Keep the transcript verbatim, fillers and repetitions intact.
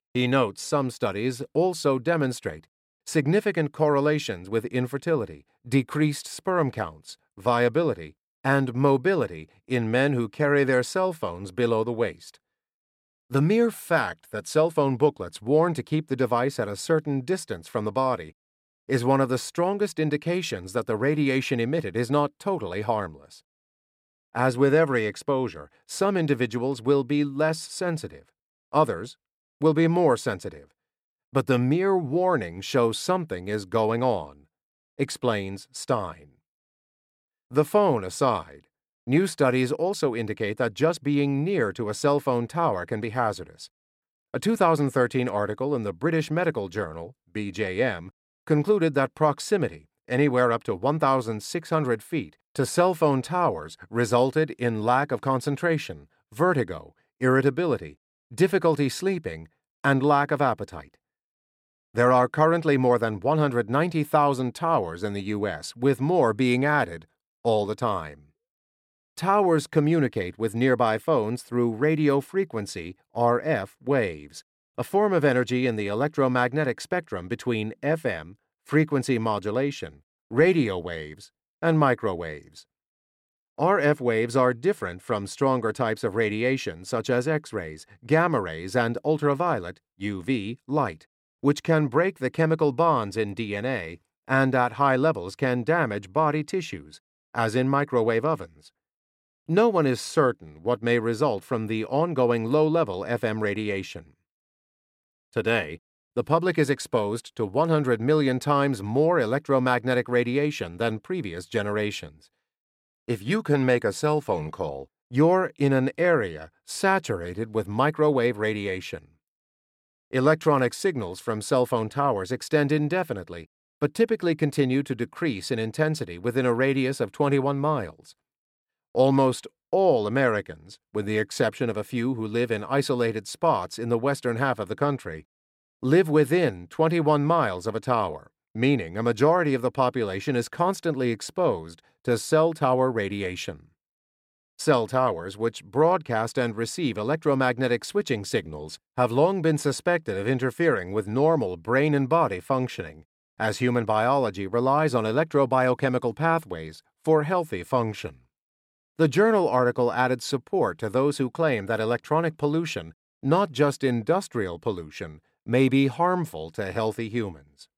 He notes some studies also demonstrate significant correlations with infertility, decreased sperm counts, viability, and mobility in men who carry their cell phones below the waist. The mere fact that cell phone booklets warn to keep the device at a certain distance from the body is one of the strongest indications that the radiation emitted is not totally harmless. As with every exposure, some individuals will be less sensitive, others will be more sensitive, but the mere warning shows something is going on, explains Stein. The phone aside, new studies also indicate that just being near to a cell phone tower can be hazardous. A two thousand thirteen article in the British Medical Journal, B J M, concluded that proximity, anywhere up to one thousand six hundred feet, to cell phone towers resulted in lack of concentration, vertigo, irritability, difficulty sleeping, and lack of appetite. There are currently more than one hundred ninety thousand towers in the U S, with more being added all the time. Towers communicate with nearby phones through radio frequency R F waves, a form of energy in the electromagnetic spectrum between F M, frequency modulation, radio waves, and microwaves. R F waves are different from stronger types of radiation such as X-rays, gamma rays, and ultraviolet U V light, which can break the chemical bonds in D N A and at high levels can damage body tissues, as in microwave ovens. No one is certain what may result from the ongoing low-level F M radiation. Today, the public is exposed to one hundred million times more electromagnetic radiation than previous generations. If you can make a cell phone call, you're in an area saturated with microwave radiation. Electronic signals from cell phone towers extend indefinitely, but typically continue to decrease in intensity within a radius of twenty-one miles. Almost all Americans, with the exception of a few who live in isolated spots in the western half of the country, live within twenty-one miles of a tower, meaning a majority of the population is constantly exposed to cell tower radiation. Cell towers, which broadcast and receive electromagnetic switching signals, have long been suspected of interfering with normal brain and body functioning, as human biology relies on electrobiochemical pathways for healthy function. The journal article added support to those who claim that electronic pollution, not just industrial pollution, may be harmful to healthy humans.